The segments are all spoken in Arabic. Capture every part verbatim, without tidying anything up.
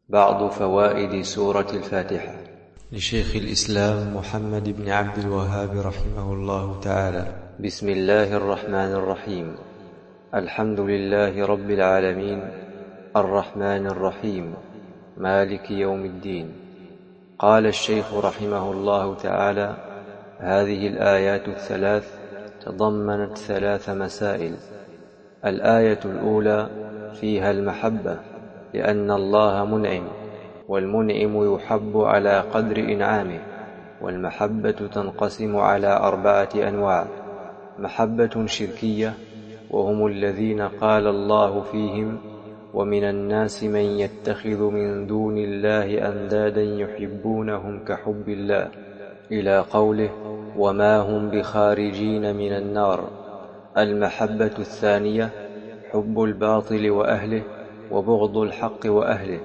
بعض فوائد سورة الفاتحة. لشيخ الإسلام محمد بن عبد الوهاب رحمه الله تعالى. بسم الله الرحمن الرحيم. الحمد لله رب العالمين، الرحمن الرحيم، مالك يوم الدين. قال الشيخ رحمه الله تعالى: هذه الآيات الثلاث تضمنت ثلاث مسائل. الآية الأولى فيها المحبة، لأن الله منعم، والمنعم يحب على قدر إنعامه. والمحبة تنقسم على أربعة أنواع: محبة شركية، وهم الذين قال الله فيهم: ومن الناس من يتخذ من دون الله أندادا يحبونهم كحب الله، إلى قوله: وما هم بخارجين من النار. المحبة الثانية حب الباطل وأهله، وبغض الحق وأهله،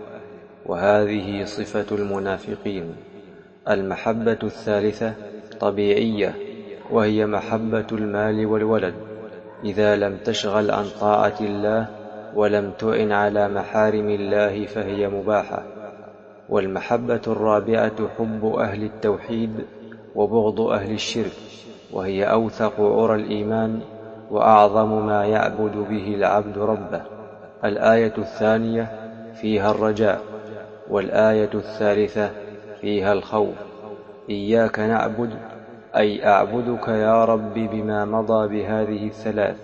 وهذه صفة المنافقين. المحبة الثالثة طبيعية، وهي محبة المال والولد، إذا لم تشغل عن طاعة الله ولم تعن على محارم الله فهي مباحة. والمحبة الرابعة حب أهل التوحيد وبغض أهل الشرك، وهي أوثق عرى الإيمان وأعظم ما يعبد به العبد ربه. الآية الثانية فيها الرجاء، والآية الثالثة فيها الخوف. إياك نعبد، أي أعبدك يا رب بما مضى بهذه الثلاث،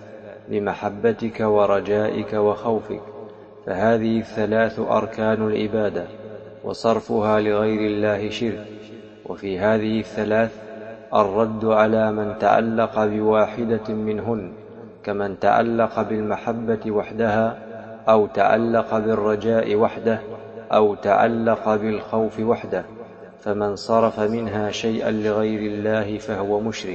بمحبتك ورجائك وخوفك، فهذه الثلاث أركان العبادة، وصرفها لغير الله شرك. وفي هذه الثلاث الرد على من تعلق بواحدة منهن، كمن تعلق بالمحبة وحدها، أو تعلق بالرجاء وحده، أو تعلق بالخوف وحده، فمن صرف منها شيئا لغير الله فهو مشرك.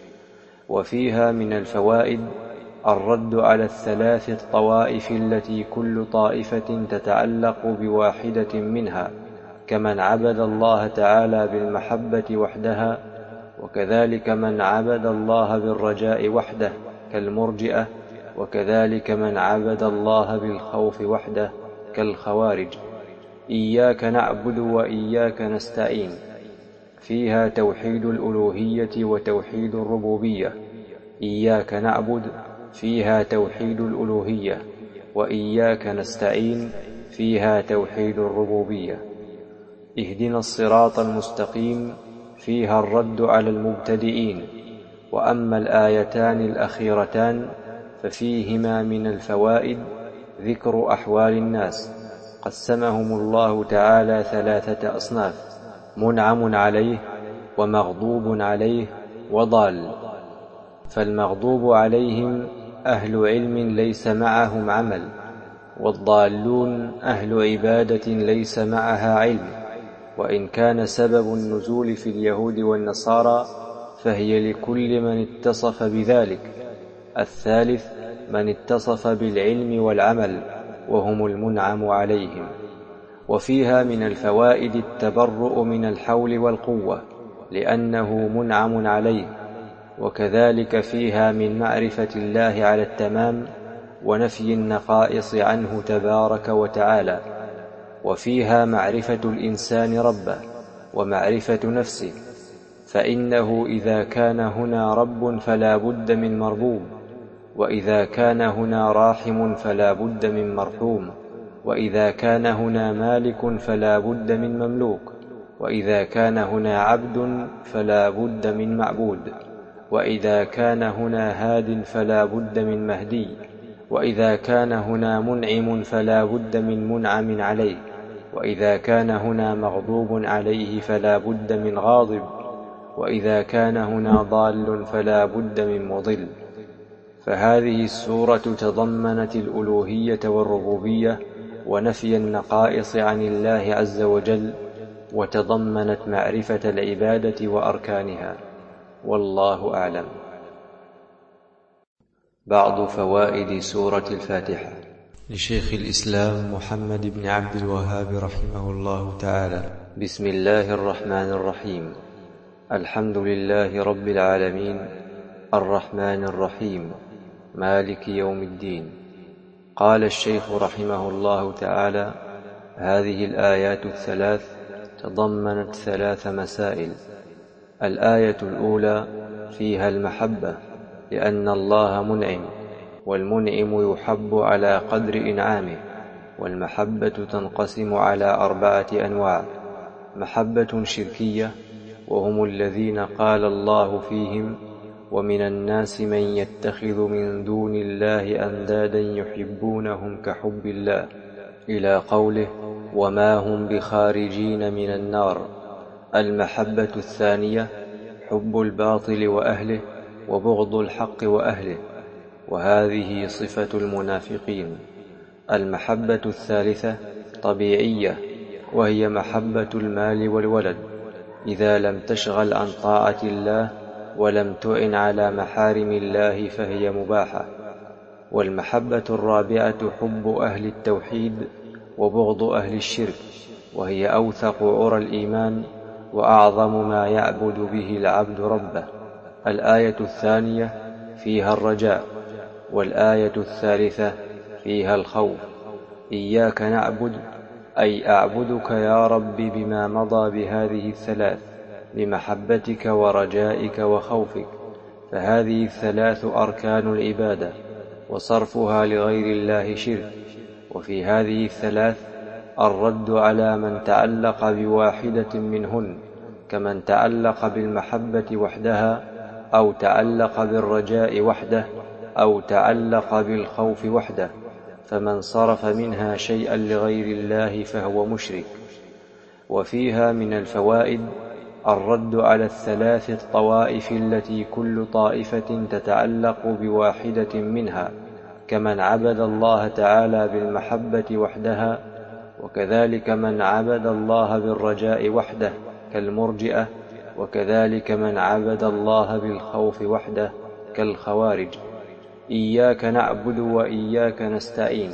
وفيها من الفوائد الرد على الثلاث الطوائف التي كل طائفة تتعلق بواحدة منها، كمن عبد الله تعالى بالمحبة وحدها، وكذلك من عبد الله بالرجاء وحده كالمرجئة، وكذلك من عبد الله بالخوف وحده كالخوارج. إياك نعبد وإياك نستعين، فيها توحيد الألوهية وتوحيد الربوبية. إياك نعبد فيها توحيد الألوهية، وإياك نستعين فيها توحيد الربوبية. اهدنا الصراط المستقيم فيها الرد على المبتدئين. وأما الآيتان الأخيرتان ففيهما من الفوائد ذكر أحوال الناس، قسمهم الله تعالى ثلاثة أصناف: منعم عليه، ومغضوب عليه، وضال. فالمغضوب عليهم أهل علم ليس معهم عمل، والضالون أهل عبادة ليس معها علم. وإن كان سبب النزول في اليهود والنصارى فهي لكل من اتصف بذلك. الثالث من اتصف بالعلم والعمل، وهم المنعم عليهم. وفيها من الفوائد التبرؤ من الحول والقوة، لأنه منعم عليه. وكذلك فيها من معرفة الله على التمام، ونفي النقائص عنه تبارك وتعالى. وفيها معرفة الإنسان ربه، ومعرفة نفسه، فإنه إذا كان هنا رب فلا بد من مربوب، وإذا كان هنا راحم فلا بد من مرحوم، وإذا كان هنا مالك فلا بد من مملوك، وإذا كان هنا عبد فلا بد من معبود، وإذا كان هنا هاد فلا بد من مهدي، وإذا كان هنا منعم فلا بد من منعم عليه، وإذا كان هنا مغضوب عليه فلا بد من غاضب، وإذا كان هنا ضال فلا بد من مضل. فهذه السورة تضمنت الألوهية والربوبية، ونفي النقائص عن الله عز وجل، وتضمنت معرفة العبادة وأركانها. والله أعلم. بعض فوائد سورة الفاتحة. لشيخ الإسلام محمد بن عبد الوهاب رحمه الله تعالى. بسم الله الرحمن الرحيم. الحمد لله رب العالمين، الرحمن الرحيم، مالك يوم الدين. قال الشيخ رحمه الله تعالى: هذه الآيات الثلاث تضمنت ثلاث مسائل. الآية الأولى فيها المحبة، لأن الله منعم، والمنعم يحب على قدر إنعامه. والمحبة تنقسم على أربعة أنواع: محبة شركية، وهم الذين قال الله فيهم: ومن الناس من يتخذ من دون الله أندادا يحبونهم كحب الله، إلى قوله: وما هم بخارجين من النار. المحبة الثانية حب الباطل وأهله، وبغض الحق وأهله، وهذه صفة المنافقين. المحبة الثالثة طبيعية، وهي محبة المال والولد، إذا لم تشغل عن طاعة الله ولم تعن على محارم الله فهي مباحة. والمحبة الرابعة حب أهل التوحيد وبغض أهل الشرك، وهي أوثق عرى الإيمان وأعظم ما يعبد به العبد ربه. الآية الثانية فيها الرجاء، والآية الثالثة فيها الخوف. إياك نعبد أي أعبدك يا رب بما مضى بهذه الثلاث، لمحبتك ورجائك وخوفك، فهذه الثلاث أركان العبادة، وصرفها لغير الله شرك. وفي هذه الثلاث الرد على من تعلق بواحدة منهن، كمن تعلق بالمحبة وحدها، أو تعلق بالرجاء وحده، أو تعلق بالخوف وحده، فمن صرف منها شيئا لغير الله فهو مشرك. وفيها من الفوائد الرد على الثلاث الطوائف التي كل طائفة تتعلق بواحدة منها، كمن عبد الله تعالى بالمحبة وحدها، وكذلك من عبد الله بالرجاء وحده كالمرجئة، وكذلك من عبد الله بالخوف وحده كالخوارج. إياك نعبد وإياك نستعين،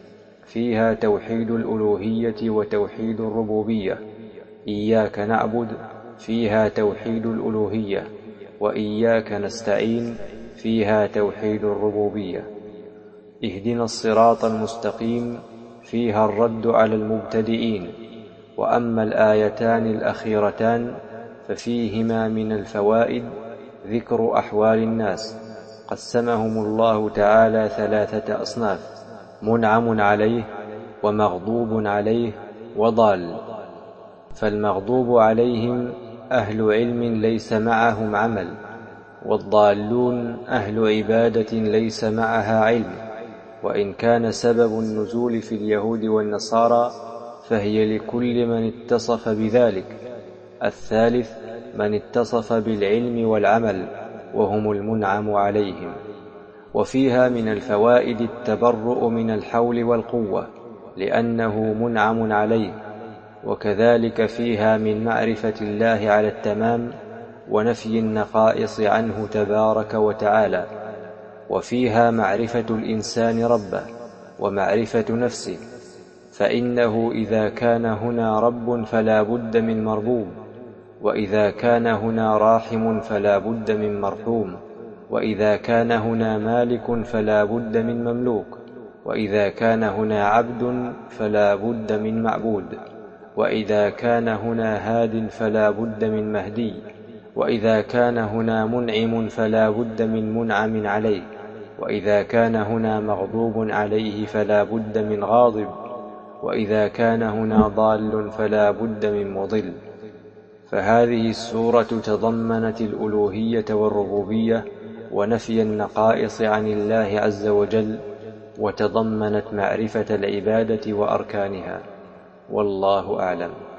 فيها توحيد الألوهية وتوحيد الربوبية. إياك نعبد فيها توحيد الألوهية، وإياك نستعين فيها توحيد الربوبية. اهدنا الصراط المستقيم فيها الرد على المبتدئين. وأما الآيتان الأخيرتان ففيهما من الفوائد ذكر أحوال الناس، قسمهم الله تعالى ثلاثة أصناف: منعم عليه، ومغضوب عليه، وضال. فالمغضوب عليهم أهل علم ليس معهم عمل، والضالون أهل عبادة ليس معها علم. وإن كان سبب النزول في اليهود والنصارى فهي لكل من اتصف بذلك. الثالث من اتصف بالعلم والعمل، وهم المنعم عليهم. وفيها من الفوائد التبرؤ من الحول والقوة، لأنه منعم عليه. وكذلك فيها من معرفة الله على التمام، ونفي النقائص عنه تبارك وتعالى. وفيها معرفة الإنسان ربه، ومعرفة نفسه، فإنه إذا كان هنا رب فلا بد من مربوب، وإذا كان هنا راحم فلا بد من مرحوم، وإذا كان هنا مالك فلا بد من مملوك، وإذا كان هنا عبد فلا بد من معبود، وإذا كان هنا هاد فلا بد من مهدي، وإذا كان هنا منعم فلا بد من منعم عليه، وإذا كان هنا مغضوب عليه فلا بد من غاضب، وإذا كان هنا ضال فلا بد من مضل. فهذه السورة تضمنت الألوهية والربوبية، ونفي النقائص عن الله عز وجل، وتضمنت معرفة العبادة وأركانها. والله أعلم.